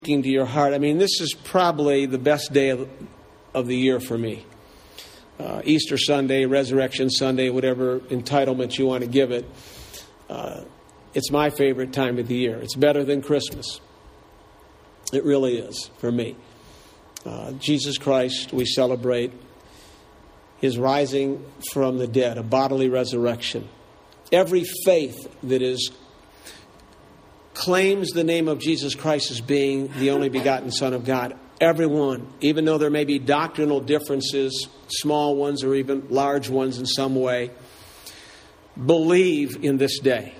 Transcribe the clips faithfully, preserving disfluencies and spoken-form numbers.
To your heart. I mean, this is probably the best day of, of the year for me. Uh, Easter Sunday, Resurrection Sunday, whatever entitlement you want to give it. Uh, it's my favorite time of the year. It's better than Christmas. It really is for me. Uh, Jesus Christ, we celebrate His rising from the dead, a bodily resurrection. Every faith that is claims the name of Jesus Christ as being the only begotten Son of God. Everyone, even though there may be doctrinal differences, small ones or even large ones in some way, believe in this day.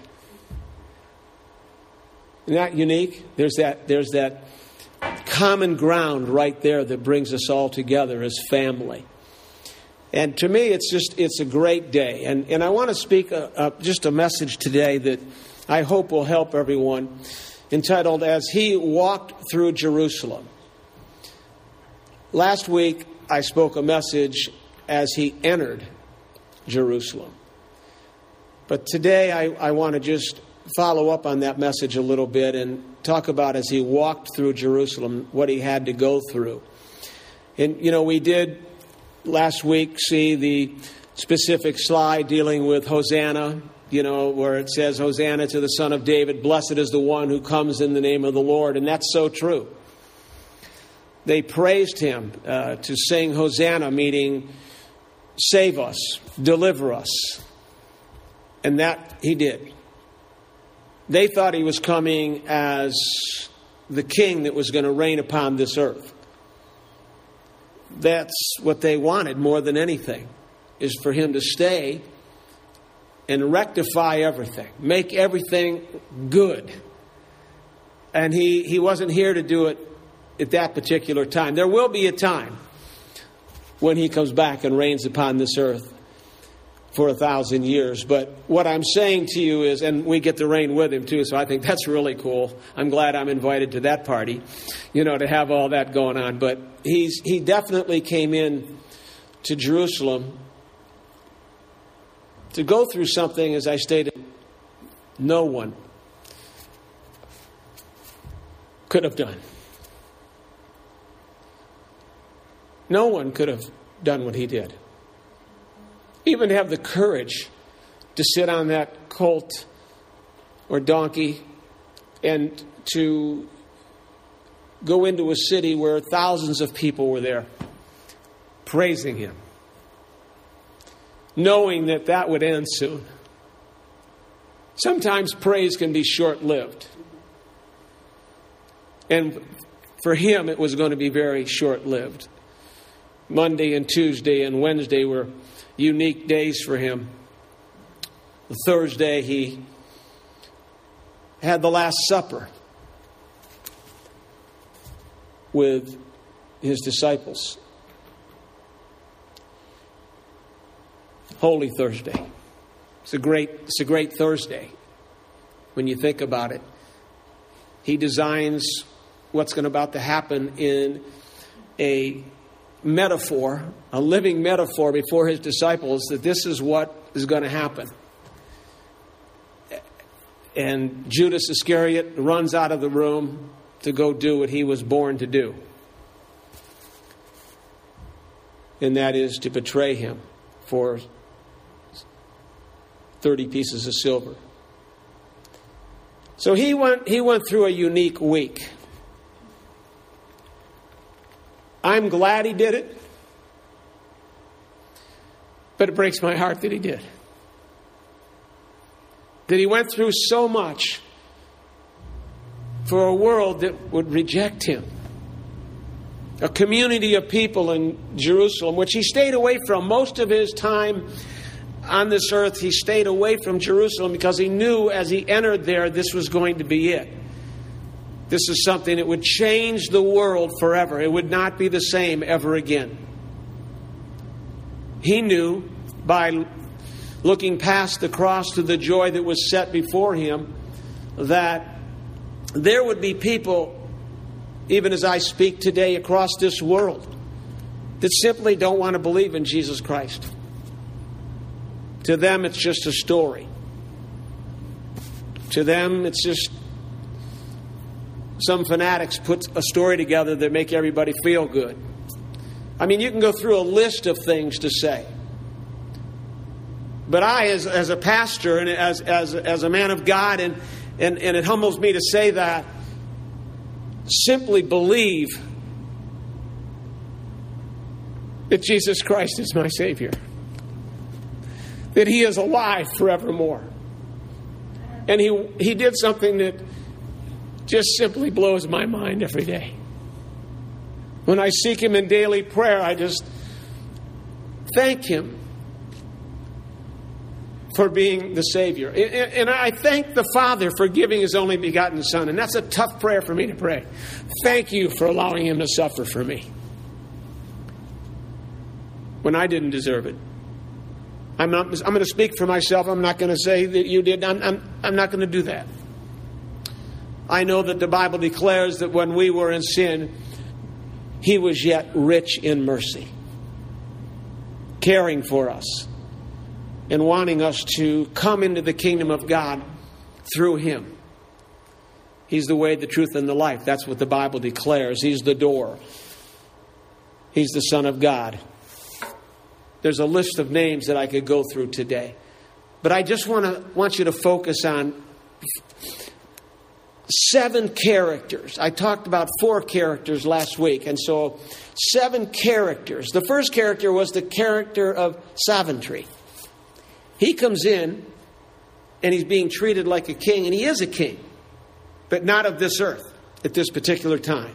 Isn't that unique? There's that, there's that common ground right there that brings us all together as family. And to me, it's just, it's a great day. And, and I want to speak a, a, just a message today that I hope will help everyone, entitled, As He Walked Through Jerusalem. Last week, I spoke a message, As He Entered Jerusalem. But today, I, I want to just follow up on that message a little bit and talk about as He walked through Jerusalem, what He had to go through. And, you know, we did last week see the specific slide dealing with Hosanna, you know, where it says, Hosanna to the Son of David, blessed is the one who comes in the name of the Lord. And that's so true. They praised Him uh, to sing Hosanna, meaning save us, deliver us. And that He did. They thought He was coming as the king that was going to reign upon this earth. That's what they wanted more than anything, is for Him to stay and rectify everything, make everything good. And he, he wasn't here to do it at that particular time. There will be a time when He comes back and reigns upon this earth for a thousand years. But what I'm saying to you is, and we get to reign with Him too, so I think that's really cool. I'm glad I'm invited to that party, you know, to have all that going on. But he's he definitely came in to Jerusalem to go through something, as I stated, no one could have done. No one could have done what He did. Even have the courage to sit on that colt or donkey and to go into a city where thousands of people were there praising Him, knowing that that would end soon. Sometimes praise can be short-lived. And for Him, it was going to be very short-lived. Monday and Tuesday and Wednesday were unique days for Him. The Thursday, He had the Last Supper with His disciples. Holy Thursday. It's a great, it's a great Thursday when you think about it. He designs what's going to about to happen in a metaphor, a living metaphor before His disciples, that this is what is going to happen. And Judas Iscariot runs out of the room to go do what he was born to do. And that is to betray Him for thirty pieces of silver. So he went, he went through a unique week. I'm glad he did it, but it breaks my heart that he did. That he went through so much for a world that would reject him. A community of people in Jerusalem, which he stayed away from most of his time on this earth. He stayed away from Jerusalem because he knew as he entered there, this was going to be it. This is something that would change the world forever. It would not be the same ever again. He knew by looking past the cross to the joy that was set before him that there would be people, even as I speak today across this world, that simply don't want to believe in Jesus Christ. To them, it's just a story. To them, it's just some fanatics put a story together that make everybody feel good. I mean, you can go through a list of things to say. But I, as, as a pastor and as, as, as a man of God, and, and, and it humbles me to say that, simply believe that Jesus Christ is my Savior. That He is alive forevermore. And He, he did something that just simply blows my mind every day. When I seek Him in daily prayer, I just thank Him for being the Savior. And I thank the Father for giving His only begotten Son. And that's a tough prayer for me to pray. Thank you for allowing Him to suffer for me when I didn't deserve it. I'm not. I'm going to speak for myself. I'm not going to say that you did. I'm, I'm, I'm not going to do that. I know that the Bible declares that when we were in sin, He was yet rich in mercy, caring for us and wanting us to come into the kingdom of God through Him. He's the way, the truth, and the life. That's what the Bible declares. He's the door. He's the Son of God. There's a list of names that I could go through today. But I just want to want you to focus on seven characters. I talked about four characters last week. And so seven characters. The first character was the character of sovereignty. He comes in and He's being treated like a king. And He is a king, but not of this earth at this particular time.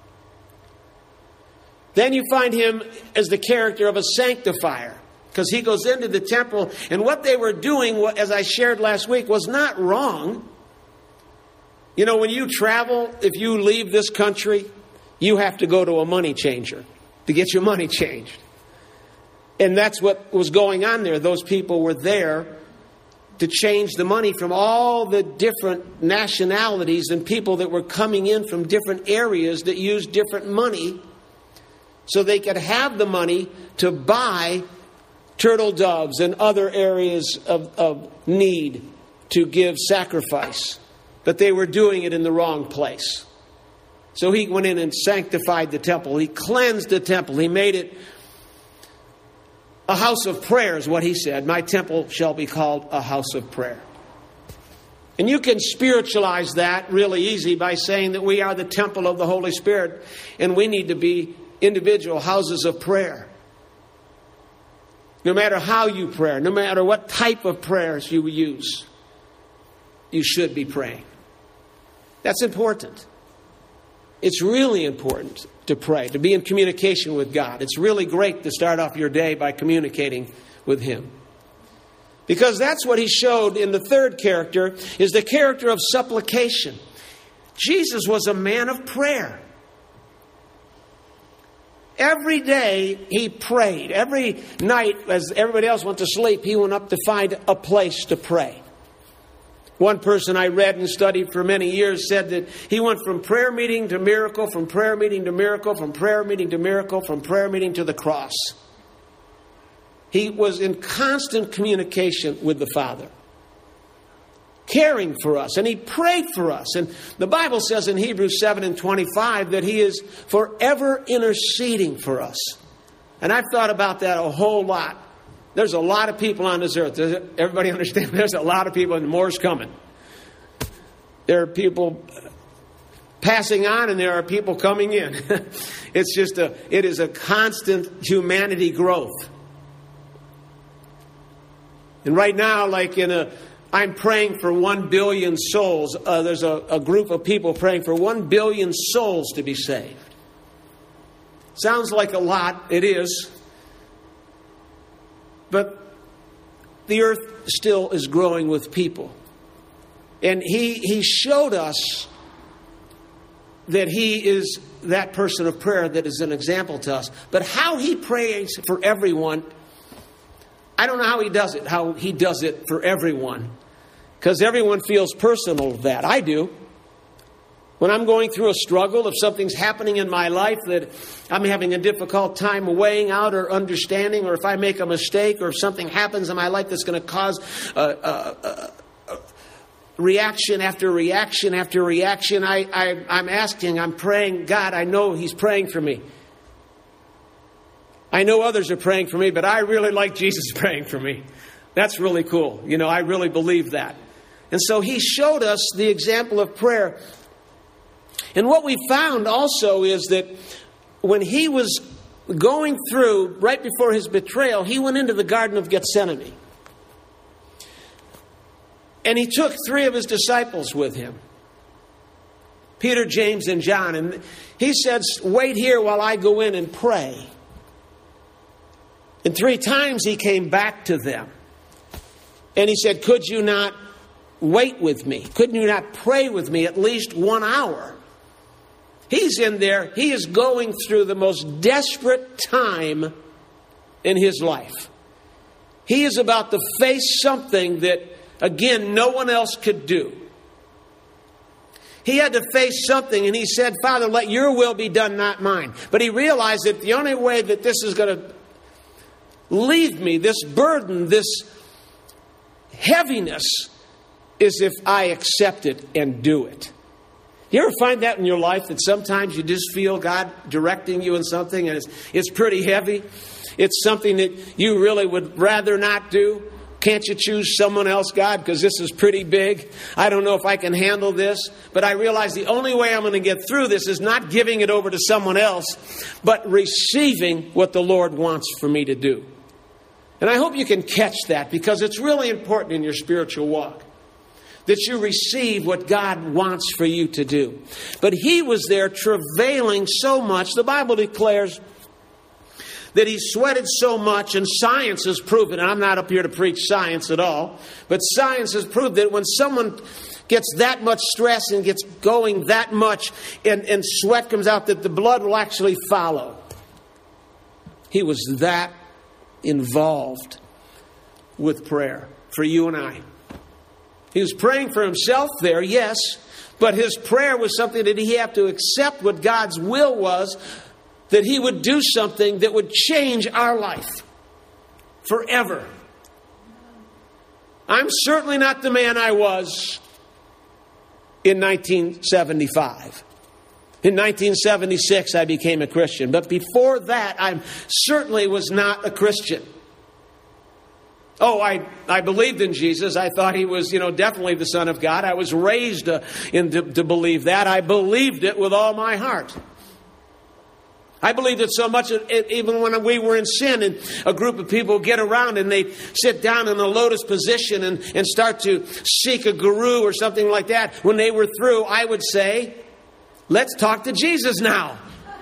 Then you find Him as the character of a sanctifier, because He goes into the temple, and what they were doing, as I shared last week, was not wrong. You know, when you travel, if you leave this country, you have to go to a money changer to get your money changed. And that's what was going on there. Those people were there to change the money from all the different nationalities and people that were coming in from different areas that used different money, so they could have the money to buy turtle doves and other areas of, of need to give sacrifice. But they were doing it in the wrong place. So He went in and sanctified the temple. He cleansed the temple. He made it a house of prayer, is what He said. My temple shall be called a house of prayer. And you can spiritualize that really easy by saying that we are the temple of the Holy Spirit, and we need to be individual houses of prayer. No matter how you pray, no matter what type of prayers you use, you should be praying. That's important. It's really important to pray, to be in communication with God. It's really great to start off your day by communicating with Him. Because that's what He showed in the third character, is the character of supplication. Jesus was a man of prayer. Every day He prayed. Every night, as everybody else went to sleep, He went up to find a place to pray. One person I read and studied for many years said that he went from prayer meeting to miracle, from prayer meeting to miracle, from prayer meeting to miracle, from prayer meeting to the cross. He was in constant communication with the Father, caring for us, and He prayed for us. And the Bible says in Hebrews seven and twenty-five that He is forever interceding for us. And I've thought about that a whole lot. There's a lot of people on this earth. Does everybody understand? There's a lot of people, and more's coming. There are people passing on, and there are people coming in. It's just a, it is a constant humanity growth. And right now, like in a, I'm praying for one billion souls. Uh, there's a, a group of people praying for one billion souls to be saved. Sounds like a lot. It is. But the earth still is growing with people. And he, he showed us that He is that person of prayer that is an example to us. But how He prays for everyone, I don't know how He does it, how He does it for everyone. Because everyone feels personal with that. I do. When I'm going through a struggle, if something's happening in my life that I'm having a difficult time weighing out or understanding, or if I make a mistake, or if something happens in my life that's going to cause a, a, a reaction after reaction after reaction. I, I, I'm asking, I'm praying, God, I know He's praying for me. I know others are praying for me, but I really like Jesus praying for me. That's really cool. You know, I really believe that. And so He showed us the example of prayer. And what we found also is that when He was going through, right before His betrayal, He went into the Garden of Gethsemane. And He took three of His disciples with Him. Peter, James, and John. And He said, wait here while I go in and pray. And three times He came back to them. And He said, could you not wait with me? Couldn't you not pray with me at least one hour? He's in there. He is going through the most desperate time in His life. He is about to face something that, again, no one else could do. He had to face something, and He said, Father, let your will be done, not mine. But He realized that the only way that this is going to leave me, this burden, this heaviness, is if I accept it and do it. You ever find that in your life, that sometimes you just feel God directing you in something and it's, it's pretty heavy? It's something that you really would rather not do? Can't you choose someone else, God, because this is pretty big? I don't know if I can handle this. But I realize the only way I'm going to get through this is not giving it over to someone else, but receiving what the Lord wants for me to do. And I hope you can catch that, because it's really important in your spiritual walk that you receive what God wants for you to do. But He was there travailing so much. The Bible declares that He sweated so much, and science has proven, and I'm not up here to preach science at all, but science has proved that when someone gets that much stress and gets going that much, and, and sweat comes out, that the blood will actually follow. He was that involved with prayer for you and I. He was praying for Himself there, yes, but His prayer was something that He had to accept what God's will was, that He would do something that would change our life forever. I'm certainly not the man I was in nineteen seventy-five. In nineteen seventy-six, I became a Christian. But before that, I certainly was not a Christian. Oh, I, I believed in Jesus. I thought He was, you know, definitely the Son of God. I was raised uh, in, to, to believe that. I believed it with all my heart. I believed it so much that it, even when we were in sin and a group of people get around and they sit down in a lotus position and, and start to seek a guru or something like that, when they were through, I would say, let's talk to Jesus now.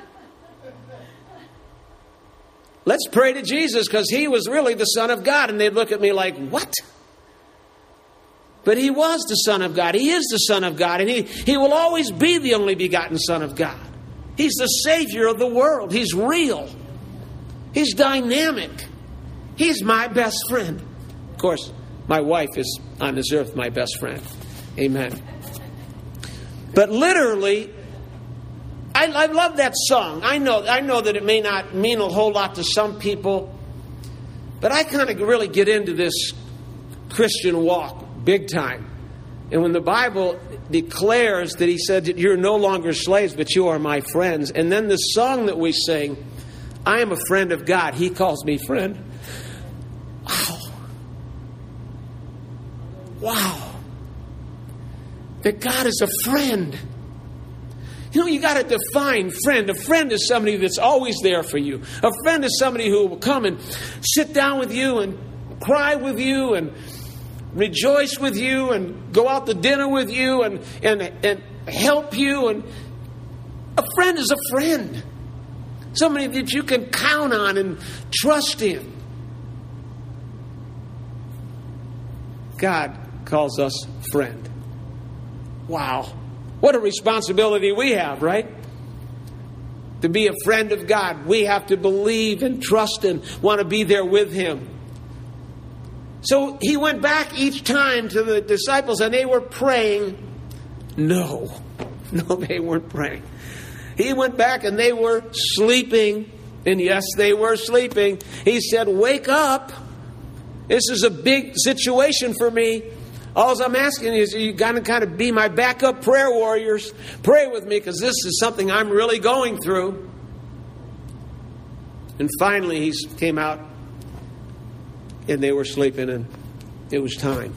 Let's pray to Jesus, because He was really the Son of God. And they'd look at me like, what? But He was the Son of God. He is the Son of God. And He, he will always be the only begotten Son of God. He's the Savior of the world. He's real. He's dynamic. He's my best friend. Of course, my wife is on this earth my best friend. Amen. But literally, I, I love that song. I know, I know that it may not mean a whole lot to some people, but I kind of really get into this Christian walk big time. And when the Bible declares that He said that you're no longer slaves, but you are my friends. And then the song that we sing, I am a friend of God. He calls me friend. Wow. Wow. That God is a friend. You know, you got to define friend. A friend is somebody that's always there for you. A friend is somebody who will come and sit down with you and cry with you and rejoice with you and go out to dinner with you and, and, and help you. And a friend is a friend. Somebody that you can count on and trust in. God calls us friend. Wow. What a responsibility we have, right? To be a friend of God. We have to believe and trust and want to be there with Him. So He went back each time to the disciples and they were praying. No. No, they weren't praying. He went back and they were sleeping. And yes, they were sleeping. He said, wake up. This is a big situation for me. All I'm asking is you got to kind of be my backup prayer warriors. Pray with me because this is something I'm really going through. And finally he came out and they were sleeping and it was time.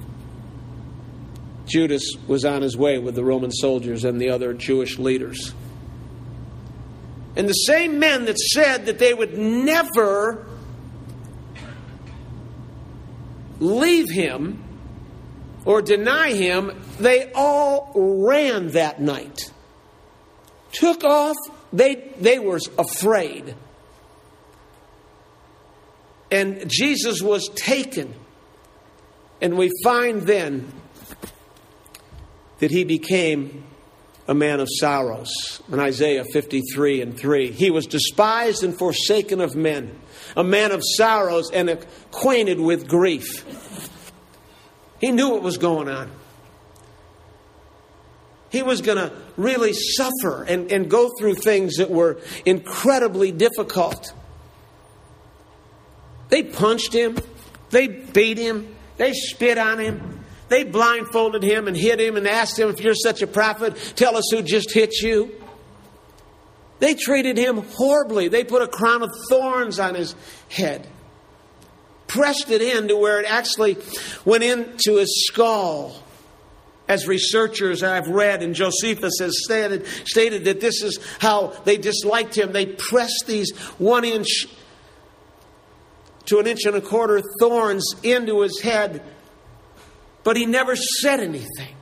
Judas was on his way with the Roman soldiers and the other Jewish leaders. And the same men that said that they would never leave him or deny him, they all ran that night. Took off. They, they were afraid. And Jesus was taken. And we find then that he became a man of sorrows. In Isaiah fifty-three and three, he was despised and forsaken of men, a man of sorrows and acquainted with grief. He knew what was going on. He was going to really suffer and, and go through things that were incredibly difficult. They punched him. They beat him. They spit on him. They blindfolded him and hit him and asked him, if you're such a prophet, tell us who just hit you. They treated him horribly. They put a crown of thorns on his head. Pressed it in to where it actually went into his skull. As researchers I've read, and Josephus has stated, stated that this is how they disliked him. They pressed these one inch to an inch and a quarter thorns into his head. But he never said anything.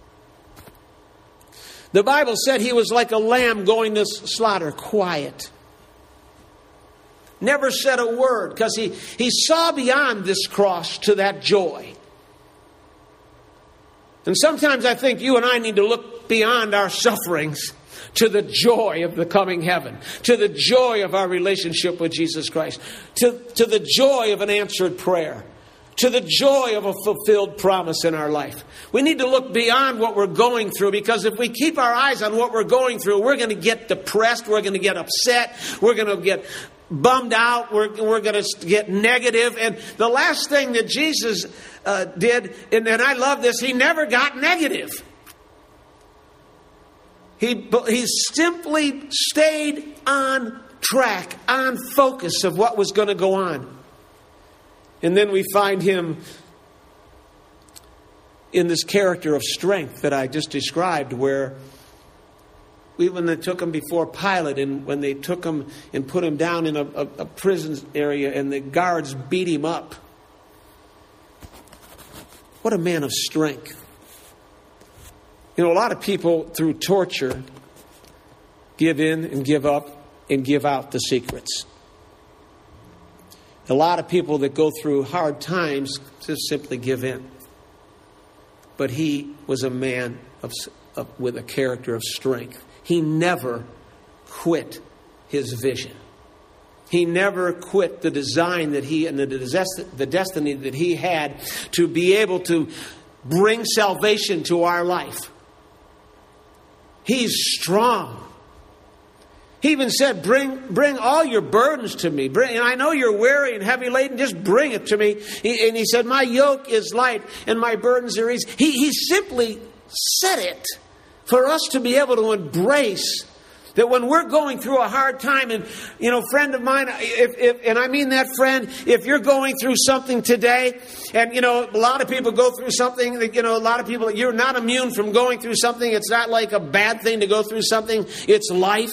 The Bible said he was like a lamb going to slaughter, quiet. Never said a word because he, he saw beyond this cross to that joy. And sometimes I think you and I need to look beyond our sufferings to the joy of the coming heaven, to the joy of our relationship with Jesus Christ, to, to the joy of an answered prayer, to the joy of a fulfilled promise in our life. We need to look beyond what we're going through, because if we keep our eyes on what we're going through, we're going to get depressed, we're going to get upset, we're going to get bummed out, we're, we're going to get negative. And the last thing that Jesus uh, did, and, and I love this, he never got negative. He, he simply stayed on track, on focus of what was going to go on. And then we find him in this character of strength that I just described, where even they took him before Pilate, and when they took him and put him down in a, a, a prison area and the guards beat him up. What a man of strength. You know, a lot of people through torture give in and give up and give out the secrets. A lot of people that go through hard times just simply give in. But he was a man of, of, with a character of strength. He never quit his vision. He never quit the design that he and the, the destiny that he had to be able to bring salvation to our life. He's strong. He even said, bring bring all your burdens to me. Bring, and I know you're weary and heavy laden. Just bring it to me. He, and he said, my yoke is light and my burdens are easy. He, he simply said it for us to be able to embrace that when we're going through a hard time. And, you know, friend of mine, if, if, and I mean that friend, if you're going through something today, and, you know, a lot of people go through something, that, you know, a lot of people, you're not immune from going through something. It's not like a bad thing to go through something. It's life.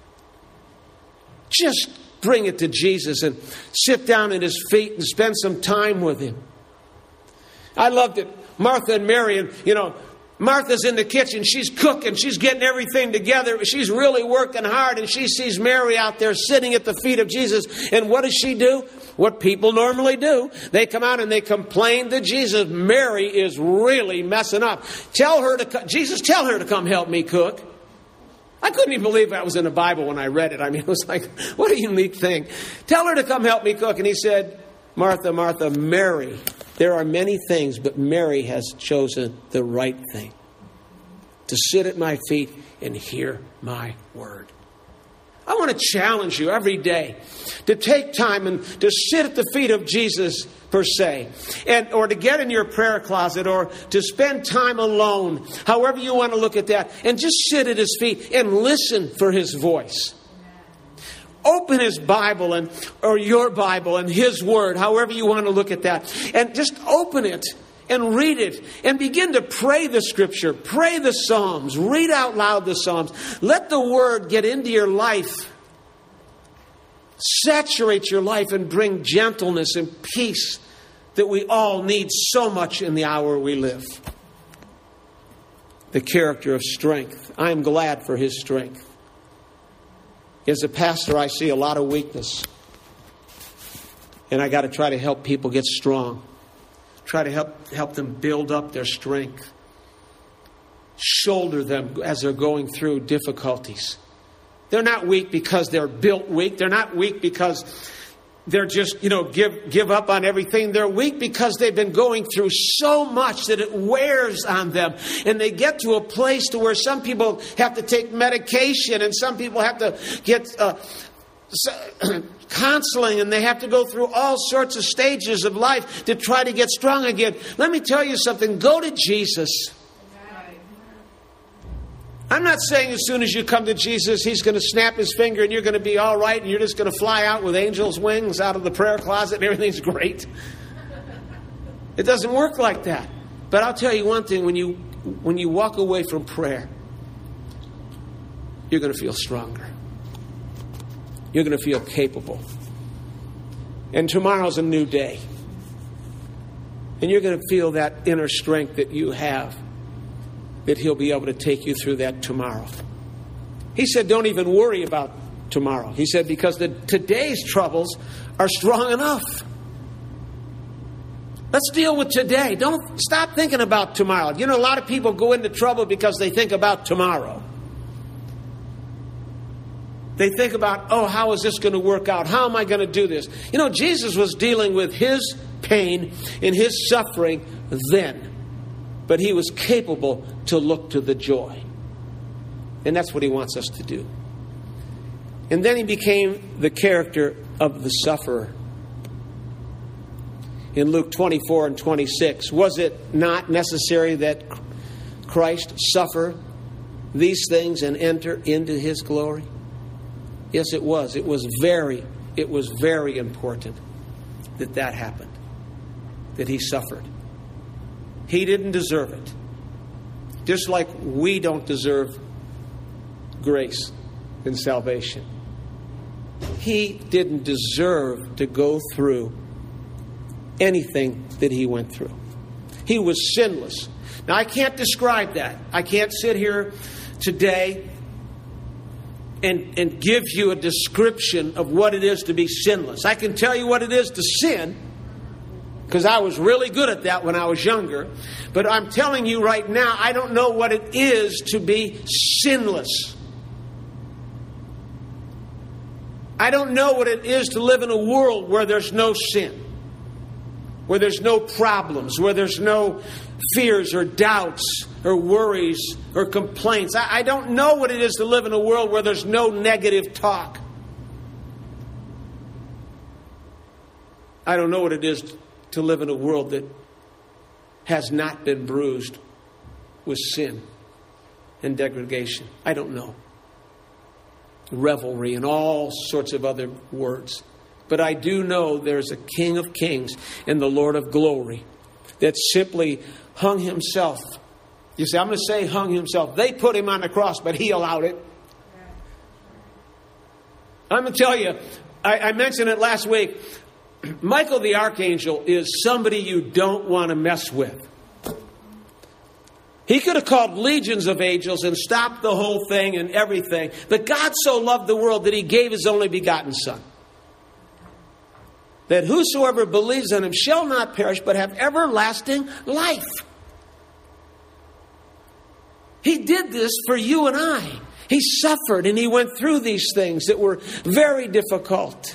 Just bring it to Jesus and sit down at his feet and spend some time with him. I loved it. Martha and Mary, and, you know, Martha's in the kitchen. She's cooking. She's getting everything together. She's really working hard. And she sees Mary out there sitting at the feet of Jesus. And what does she do? What people normally do. They come out and they complain to Jesus. Mary is really messing up. Tell her to, Jesus, tell her to come help me cook. I couldn't even believe that was in the Bible when I read it. I mean, it was like, what a unique thing. Tell her to come help me cook. And he said, Martha, Martha, Mary, there are many things, but Mary has chosen the right thing. To sit at my feet and hear my word. I want to challenge you every day to take time and to sit at the feet of Jesus, per se, and or to get in your prayer closet, or to spend time alone, however you want to look at that, and just sit at His feet and listen for His voice. Open His Bible and or your Bible and His Word, however you want to look at that, and just open it and read it and begin to pray the Scripture, pray the Psalms, read out loud the Psalms. Let the Word get into your life, saturate your life, and bring gentleness and peace that we all need so much in the hour we live. The character of strength. I am glad for His strength. As a pastor, I see a lot of weakness. And I got to try to help people get strong. Try to help help them build up their strength. Shoulder them as they're going through difficulties. They're not weak because they're built weak. They're not weak because they're just, you know, give give up on everything. They're weak because they've been going through so much that it wears on them. And they get to a place to where some people have to take medication, and some people have to get Uh, counseling, and they have to go through all sorts of stages of life to try to get strong again. Let me tell you something. Go to Jesus. I'm not saying as soon as you come to Jesus, He's going to snap His finger and you're going to be all right and you're just going to fly out with angels' wings out of the prayer closet and everything's great. It doesn't work like that. But I'll tell you one thing. When you when you walk away from prayer, you're going to feel stronger. You're going to feel capable. And tomorrow's a new day. And you're going to feel that inner strength that you have, that He'll be able to take you through that tomorrow. He said, don't even worry about tomorrow. He said, because the today's troubles are strong enough. Let's deal with today. Don't stop thinking about tomorrow. You know, a lot of people go into trouble because they think about tomorrow. They think about, oh, how is this going to work out? How am I going to do this? You know, Jesus was dealing with His pain and His suffering then. But He was capable to look to the joy. And that's what He wants us to do. And then He became the character of the sufferer. In Luke twenty-four and twenty-six, was it not necessary that Christ suffer these things and enter into His glory? Yes, it was. It was very, it was very important that that happened, that He suffered. He didn't deserve it. Just like we don't deserve grace and salvation. He didn't deserve to go through anything that He went through. He was sinless. Now, I can't describe that. I can't sit here today and, and give you a description of what it is to be sinless. I can tell you what it is to sin, because I was really good at that when I was younger. But I'm telling you right now, I don't know what it is to be sinless. I don't know what it is to live in a world where there's no sin, where there's no problems, where there's no fears or doubts or worries or complaints. I, I don't know what it is to live in a world where there's no negative talk. I don't know what it is to live in a world that has not been bruised with sin and degradation. I don't know. Revelry and all sorts of other words. But I do know there's a King of Kings and the Lord of Glory that simply hung Himself. You see, I'm going to say hung Himself. They put Him on the cross, but He allowed it. I'm going to tell you, I, I mentioned it last week. Michael the Archangel is somebody you don't want to mess with. He could have called legions of angels and stopped the whole thing and everything. But God so loved the world that He gave His only begotten Son, that whosoever believes in Him shall not perish, but have everlasting life. He did this for you and I. He suffered and He went through these things that were very difficult.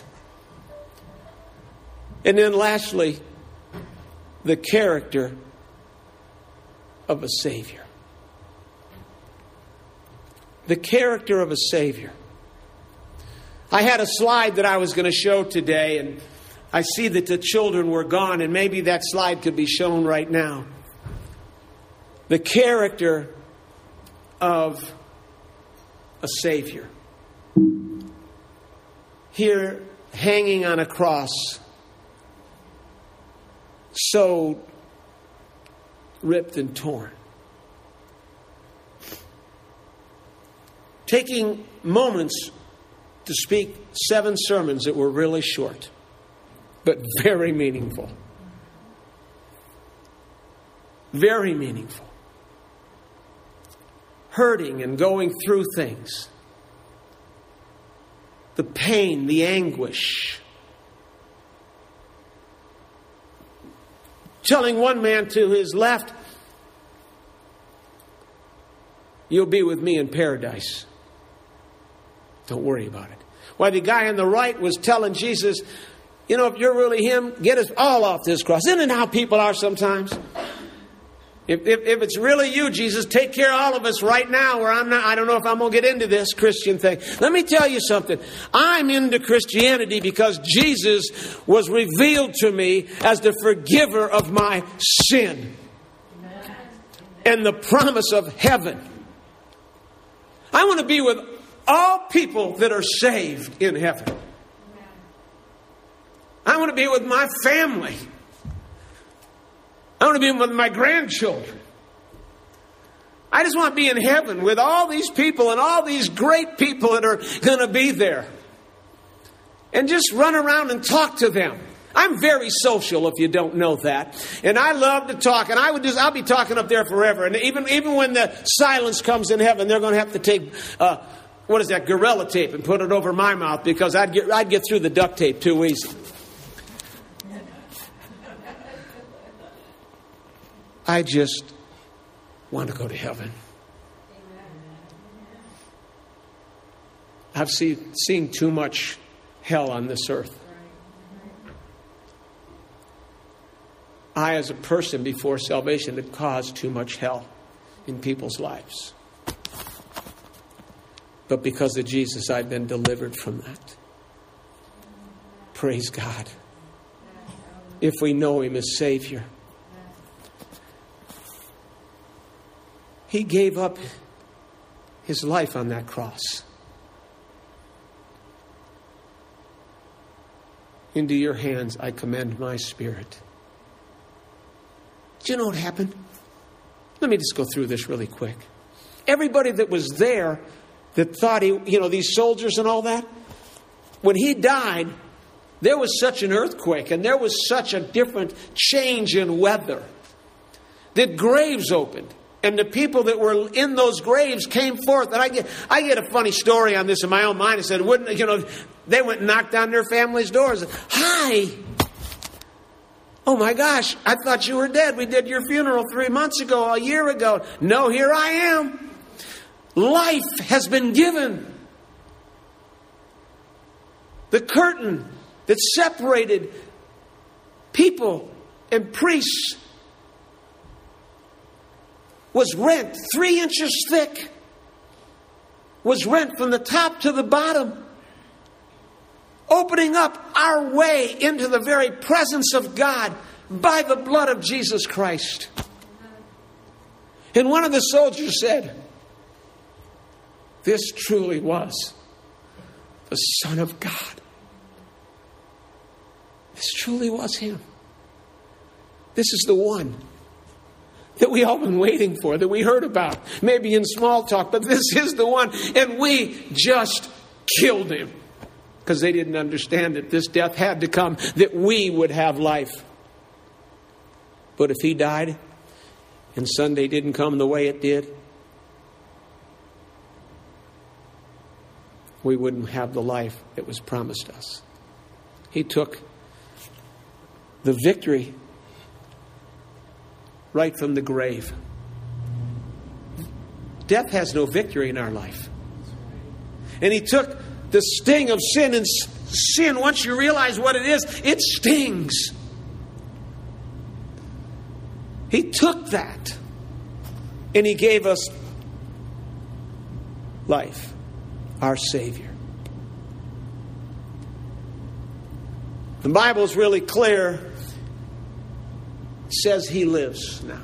And then lastly, the character of a Savior. The character of a Savior. I had a slide that I was going to show today, and I see that the children were gone, and maybe that slide could be shown right now. The character of a Savior. Here, hanging on a cross, so ripped and torn. Taking moments to speak seven sermons that were really short, but very meaningful. Very meaningful. Hurting and going through things. The pain, the anguish. Telling one man to his left, "You'll be with me in paradise. Don't worry about it." While the guy on the right was telling Jesus, "You know, if you're really him, get us all off this cross." Isn't it how people are sometimes? If, if, if it's really you, Jesus, take care of all of us right now, or I'm not, I don't know if I'm going to get into this Christian thing. Let me tell you something. I'm into Christianity because Jesus was revealed to me as the forgiver of my sin. Amen. And the promise of heaven. I want to be with all people that are saved in heaven. I want to be with my family. I want to be with my grandchildren. I just want to be in heaven with all these people and all these great people that are going to be there. And just run around and talk to them. I'm very social, if you don't know that. And I love to talk. And I would just, I'll be talking up there forever. And even, even when the silence comes in heaven, they're going to have to take, uh, what is that, Gorilla tape and put it over my mouth, because I'd get, I'd get through the duct tape too easy. I just want to go to heaven. I've seen, seen too much hell on this earth. I, as a person before salvation, had caused too much hell in people's lives. But because of Jesus, I've been delivered from that. Praise God. If we know Him as Savior. He gave up His life on that cross. Into your hands I commend my spirit. Do you know what happened? Let me just go through this really quick. Everybody that was there that thought he, you know, these soldiers and all that, when He died, there was such an earthquake and there was such a different change in weather that graves opened. And the people that were in those graves came forth. And I get I get a funny story on this in my own mind. I said, wouldn't you know, they went and knocked on their family's doors. Hi. Oh my gosh, I thought you were dead. We did your funeral three months ago, a year ago. No, here I am. Life has been given. The curtain that separated people and priests was rent three inches thick, was rent from the top to the bottom, opening up our way into the very presence of God by the blood of Jesus Christ. And one of the soldiers said, "This truly was the Son of God. This truly was Him. This is the one that we all been waiting for, that we heard about, maybe in small talk, but this is the one." And we just killed Him because they didn't understand that this death had to come, that we would have life. But if He died and Sunday didn't come the way it did, we wouldn't have the life that was promised us. He took the victory right from the grave. Death has no victory in our life. And He took the sting of sin, and sin, once you realize what it is, it stings. He took that and He gave us life, our Savior. The Bible's really clear. It says he lives now.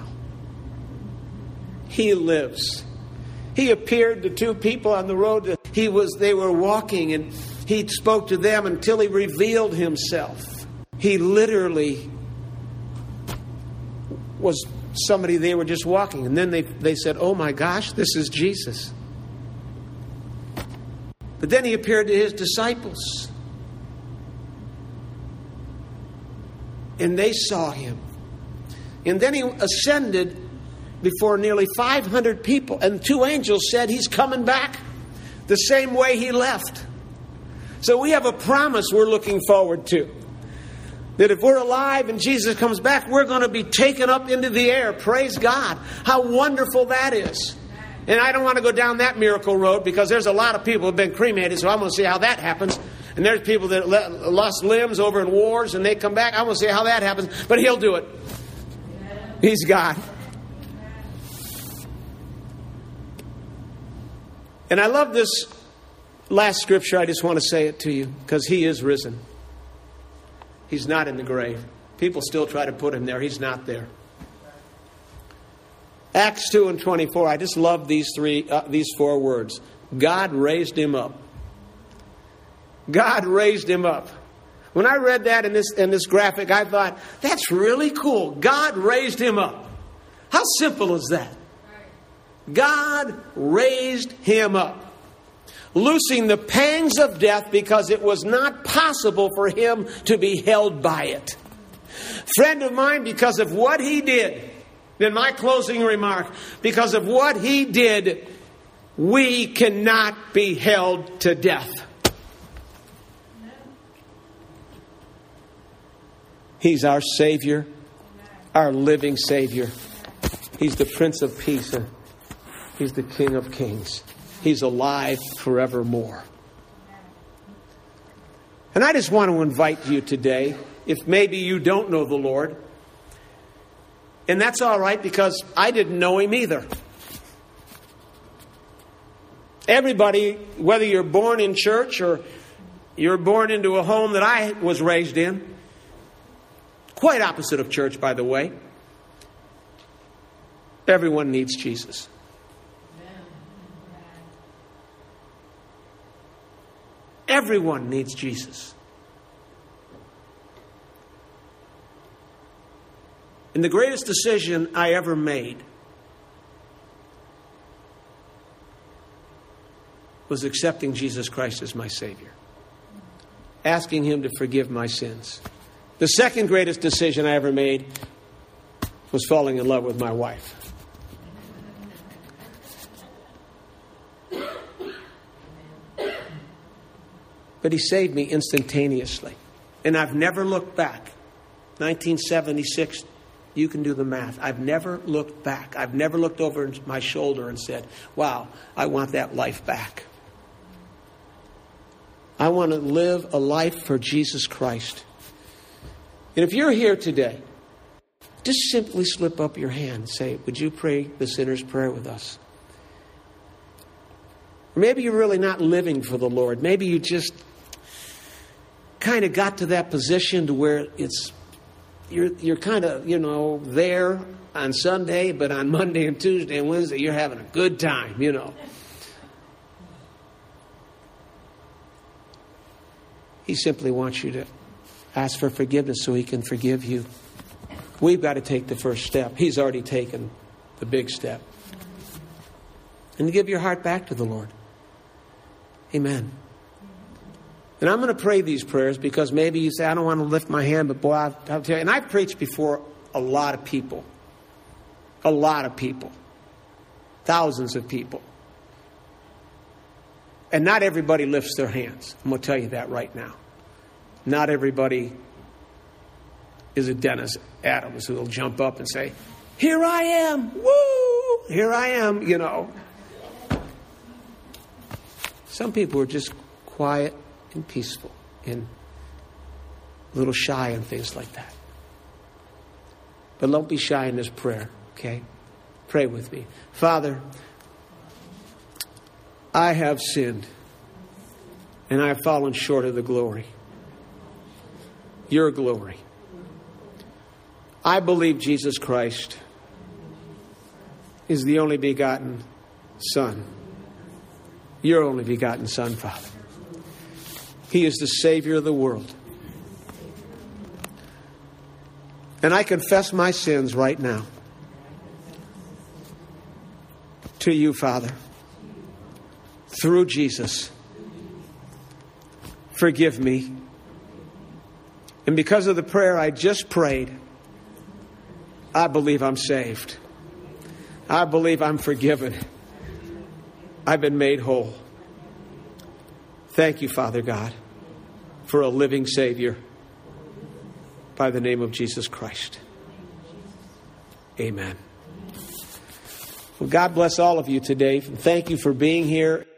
He lives. He appeared to two people on the road. He was, they were walking, and he spoke to them until he revealed himself. He literally was somebody they were just walking. And then they, they said, oh my gosh, this is Jesus. But then he appeared to his disciples. And they saw him. And then he ascended before nearly five hundred people. And two angels said he's coming back the same way he left. So we have a promise we're looking forward to. That if we're alive and Jesus comes back, we're going to be taken up into the air. Praise God. How wonderful that is. And I don't want to go down that miracle road because there's a lot of people who have been cremated, so I'm going to see how that happens. And there's people that lost limbs over in wars and they come back. I'm going to see how that happens. But he'll do it. He's God. And I love this last scripture. I just want to say it to you because he is risen. He's not in the grave. People still try to put him there. He's not there. Acts two and twenty-four. I just love these three, uh, these four words. God raised him up. God raised him up. When I read that in this in this graphic, I thought, that's really cool. God raised him up. How simple is that? God raised him up, loosing the pangs of death because it was not possible for him to be held by it. Friend of mine, because of what he did, in my closing remark, because of what he did, we cannot be held to death. He's our Savior, our living Savior. He's the Prince of Peace. He's the King of Kings. He's alive forevermore. And I just want to invite you today, if maybe you don't know the Lord, and that's all right because I didn't know him either. Everybody, whether you're born in church or you're born into a home that I was raised in, quite opposite of church, by the way, everyone needs Jesus. Everyone needs Jesus. And the greatest decision I ever made was accepting Jesus Christ as my Savior. Asking him to forgive my sins. The second greatest decision I ever made was falling in love with my wife. But he saved me instantaneously. And I've never looked back. nineteen seventy-six, you can do the math. I've never looked back. I've never looked over my shoulder and said, wow, I want that life back. I want to live a life for Jesus Christ. And if you're here today, just simply slip up your hand and say, would you pray the sinner's prayer with us? Or maybe you're really not living for the Lord. Maybe you just kind of got to that position to where it's you're you're kind of, you know, there on Sunday, but on Monday and Tuesday and Wednesday, you're having a good time, you know. He simply wants you to ask for forgiveness so he can forgive you. We've got to take the first step. He's already taken the big step. And to give your heart back to the Lord. Amen. And I'm going to pray these prayers because maybe you say, I don't want to lift my hand, but boy, I'll, I'll tell you. And I've preached before a lot of people. A lot of people. Thousands of people. And not everybody lifts their hands. I'm going to tell you that right now. Not everybody is a Dennis Adams who will jump up and say, here I am. Woo! Here I am, you know. Some people are just quiet and peaceful and a little shy and things like that. But don't be shy in this prayer, okay? Pray with me. Father, I have sinned and I have fallen short of the glory. your glory. I believe Jesus Christ is the only begotten Son. Your only begotten Son, Father. He is the Savior of the world. And I confess my sins right now to you, Father, through Jesus. Forgive me. And because of the prayer I just prayed, I believe I'm saved. I believe I'm forgiven. I've been made whole. Thank you, Father God, for a living Savior by the name of Jesus Christ. Amen. Well, God bless all of you today. Thank you for being here.